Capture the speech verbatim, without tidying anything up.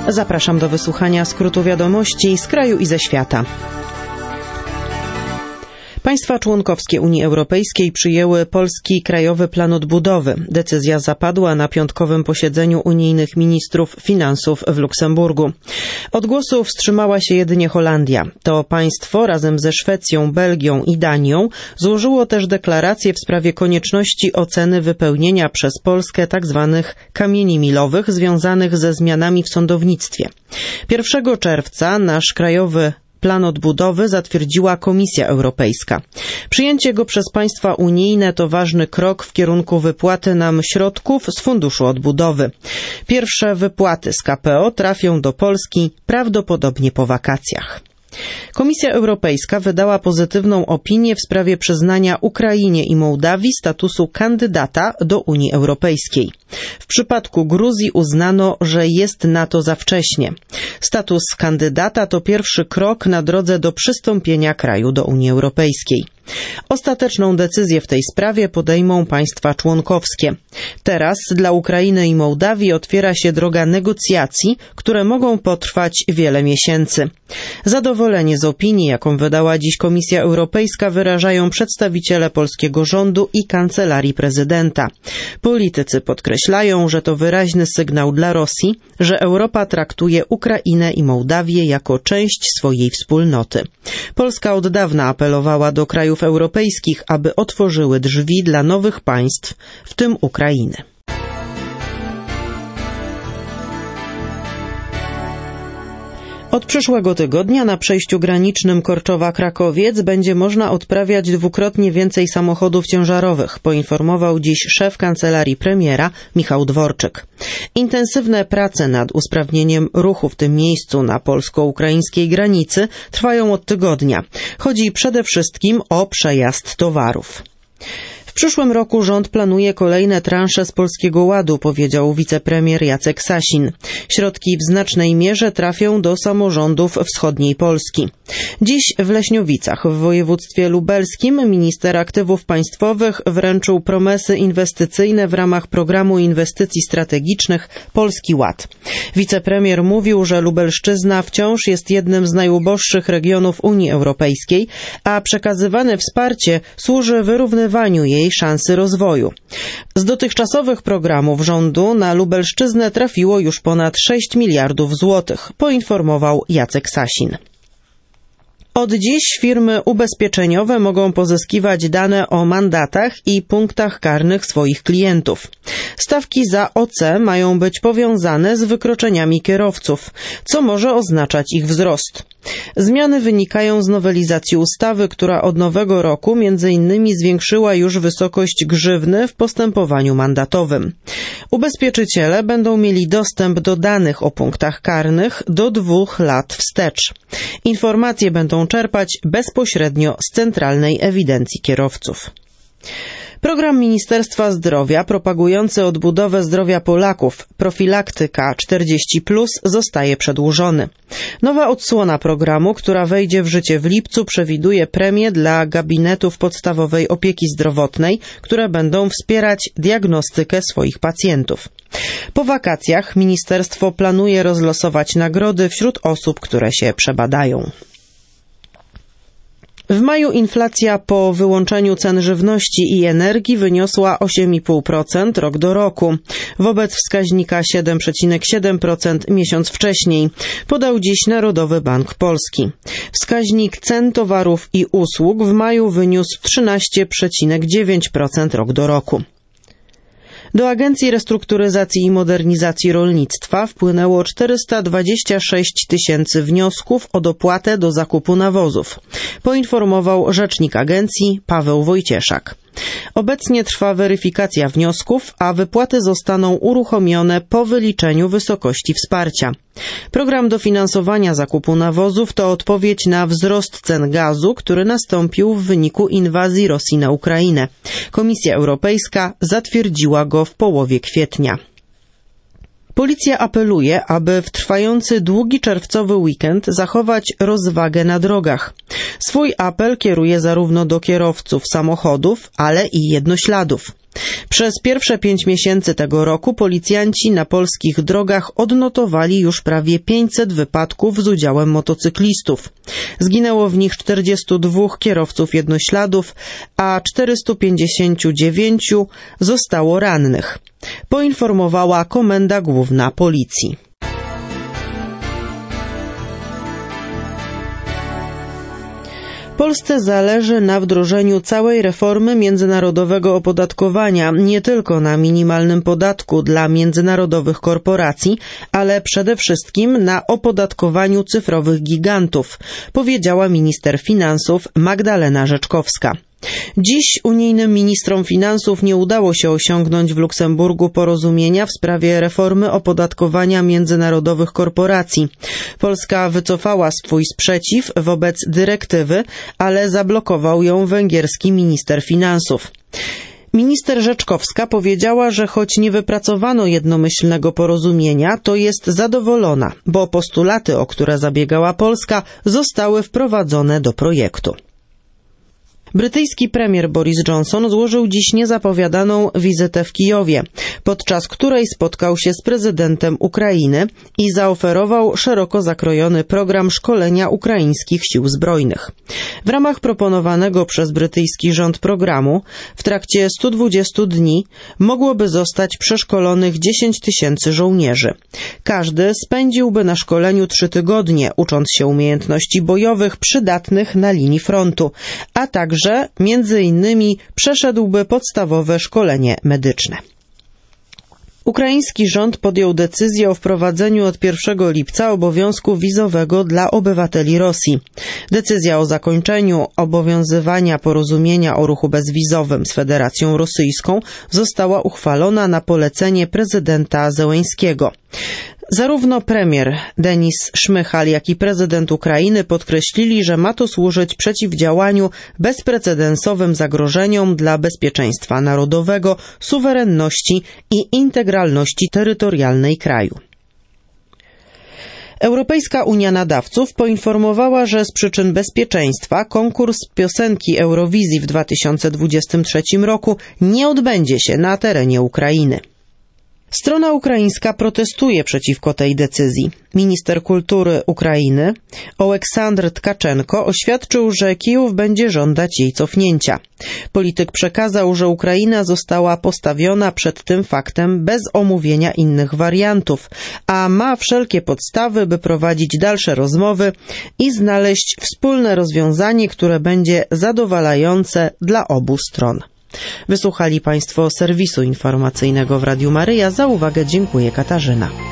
Zapraszam do wysłuchania skrótu wiadomości z kraju i ze świata. Państwa członkowskie Unii Europejskiej przyjęły polski Krajowy Plan Odbudowy. Decyzja zapadła na piątkowym posiedzeniu unijnych ministrów finansów w Luksemburgu. Od głosu wstrzymała się jedynie Holandia. To państwo razem ze Szwecją, Belgią i Danią złożyło też deklarację w sprawie konieczności oceny wypełnienia przez Polskę tzw. kamieni milowych związanych ze zmianami w sądownictwie. pierwszego czerwca nasz Krajowy Plan Odbudowy zatwierdziła Komisja Europejska. Przyjęcie go przez państwa unijne to ważny krok w kierunku wypłaty nam środków z Funduszu Odbudowy. Pierwsze wypłaty z K P O trafią do Polski prawdopodobnie po wakacjach. Komisja Europejska wydała pozytywną opinię w sprawie przyznania Ukrainie i Mołdawii statusu kandydata do Unii Europejskiej. W przypadku Gruzji uznano, że jest na to za wcześnie. Status kandydata to pierwszy krok na drodze do przystąpienia kraju do Unii Europejskiej. Ostateczną decyzję w tej sprawie podejmą państwa członkowskie. Teraz dla Ukrainy i Mołdawii otwiera się droga negocjacji, które mogą potrwać wiele miesięcy. Zadowolenie z opinii, jaką wydała dziś Komisja Europejska, wyrażają przedstawiciele polskiego rządu i Kancelarii Prezydenta. Politycy podkreślają, że to wyraźny sygnał dla Rosji, że Europa traktuje Ukrainę i Mołdawię jako część swojej wspólnoty. Polska od dawna apelowała do krajów europejskich, aby otworzyły drzwi dla nowych państw, w tym Ukrainy. Od przyszłego tygodnia na przejściu granicznym Korczowa-Krakowiec będzie można odprawiać dwukrotnie więcej samochodów ciężarowych, poinformował dziś szef kancelarii premiera Michał Dworczyk. Intensywne prace nad usprawnieniem ruchu w tym miejscu na polsko-ukraińskiej granicy trwają od tygodnia. Chodzi przede wszystkim o przejazd towarów. W przyszłym roku rząd planuje kolejne transze z Polskiego Ładu, powiedział wicepremier Jacek Sasin. Środki w znacznej mierze trafią do samorządów wschodniej Polski. Dziś w Leśniowicach w województwie lubelskim minister aktywów państwowych wręczył promesy inwestycyjne w ramach programu inwestycji strategicznych Polski Ład. Wicepremier mówił, że Lubelszczyzna wciąż jest jednym z najuboższych regionów Unii Europejskiej, a przekazywane wsparcie służy wyrównywaniu jej szansy rozwoju. Z dotychczasowych programów rządu na Lubelszczyznę trafiło już ponad sześć miliardów złotych, poinformował Jacek Sasin. Od dziś firmy ubezpieczeniowe mogą pozyskiwać dane o mandatach i punktach karnych swoich klientów. Stawki za O C mają być powiązane z wykroczeniami kierowców, co może oznaczać ich wzrost. Zmiany wynikają z nowelizacji ustawy, która od nowego roku między innymi zwiększyła już wysokość grzywny w postępowaniu mandatowym. Ubezpieczyciele będą mieli dostęp do danych o punktach karnych do dwóch lat wstecz. Informacje będą czerpać bezpośrednio z Centralnej Ewidencji Kierowców. Program Ministerstwa Zdrowia propagujący odbudowę zdrowia Polaków, Profilaktyka czterdzieści plus, zostaje przedłużony. Nowa odsłona programu, która wejdzie w życie w lipcu, przewiduje premie dla gabinetów podstawowej opieki zdrowotnej, które będą wspierać diagnostykę swoich pacjentów. Po wakacjach ministerstwo planuje rozlosować nagrody wśród osób, które się przebadają. W maju inflacja po wyłączeniu cen żywności i energii wyniosła osiem i pół procent rok do roku, wobec wskaźnika siedem przecinek siedem procent miesiąc wcześniej, podał dziś Narodowy Bank Polski. Wskaźnik cen towarów i usług w maju wyniósł trzynaście przecinek dziewięć procent rok do roku. Do Agencji Restrukturyzacji i Modernizacji Rolnictwa wpłynęło czterysta dwadzieścia sześć tysięcy wniosków o dopłatę do zakupu nawozów, poinformował rzecznik agencji Paweł Wojcieszak. Obecnie trwa weryfikacja wniosków, a wypłaty zostaną uruchomione po wyliczeniu wysokości wsparcia. Program dofinansowania zakupu nawozów to odpowiedź na wzrost cen gazu, który nastąpił w wyniku inwazji Rosji na Ukrainę. Komisja Europejska zatwierdziła go w połowie kwietnia. Policja apeluje, aby w trwający długi czerwcowy weekend zachować rozwagę na drogach. Swój apel kieruje zarówno do kierowców samochodów, ale i jednośladów. Przez pierwsze pięć miesięcy tego roku policjanci na polskich drogach odnotowali już prawie pięćset wypadków z udziałem motocyklistów. Zginęło w nich czterdziestu dwóch kierowców jednośladów, a czterystu pięćdziesięciu dziewięciu zostało rannych, poinformowała Komenda Główna Policji. Polsce zależy na wdrożeniu całej reformy międzynarodowego opodatkowania, nie tylko na minimalnym podatku dla międzynarodowych korporacji, ale przede wszystkim na opodatkowaniu cyfrowych gigantów, powiedziała minister finansów Magdalena Rzeczkowska. Dziś unijnym ministrom finansów nie udało się osiągnąć w Luksemburgu porozumienia w sprawie reformy opodatkowania międzynarodowych korporacji. Polska wycofała swój sprzeciw wobec dyrektywy, ale zablokował ją węgierski minister finansów. Minister Rzeczkowska powiedziała, że choć nie wypracowano jednomyślnego porozumienia, to jest zadowolona, bo postulaty, o które zabiegała Polska, zostały wprowadzone do projektu. Brytyjski premier Boris Johnson złożył dziś niezapowiadaną wizytę w Kijowie, podczas której spotkał się z prezydentem Ukrainy i zaoferował szeroko zakrojony program szkolenia ukraińskich sił zbrojnych. W ramach proponowanego przez brytyjski rząd programu w trakcie stu dwudziestu dni mogłoby zostać przeszkolonych dziesięć tysięcy żołnierzy. Każdy spędziłby na szkoleniu trzy tygodnie, ucząc się umiejętności bojowych przydatnych na linii frontu, a także że między innymi przeszedłby podstawowe szkolenie medyczne. Ukraiński rząd podjął decyzję o wprowadzeniu od pierwszego lipca obowiązku wizowego dla obywateli Rosji. Decyzja o zakończeniu obowiązywania porozumienia o ruchu bezwizowym z Federacją Rosyjską została uchwalona na polecenie prezydenta Zełeńskiego. Zarówno premier Denis Szmychal, jak i prezydent Ukrainy podkreślili, że ma to służyć przeciwdziałaniu bezprecedensowym zagrożeniom dla bezpieczeństwa narodowego, suwerenności i integralności terytorialnej kraju. Europejska Unia Nadawców poinformowała, że z przyczyn bezpieczeństwa konkurs piosenki Eurowizji w dwa tysiące dwudziestym trzecim roku nie odbędzie się na terenie Ukrainy. Strona ukraińska protestuje przeciwko tej decyzji. Minister kultury Ukrainy Oleksandr Tkaczenko oświadczył, że Kijów będzie żądać jej cofnięcia. Polityk przekazał, że Ukraina została postawiona przed tym faktem bez omówienia innych wariantów, a ma wszelkie podstawy, by prowadzić dalsze rozmowy i znaleźć wspólne rozwiązanie, które będzie zadowalające dla obu stron. Wysłuchali Państwo serwisu informacyjnego w Radiu Maryja. Za uwagę dziękuję Katarzyna.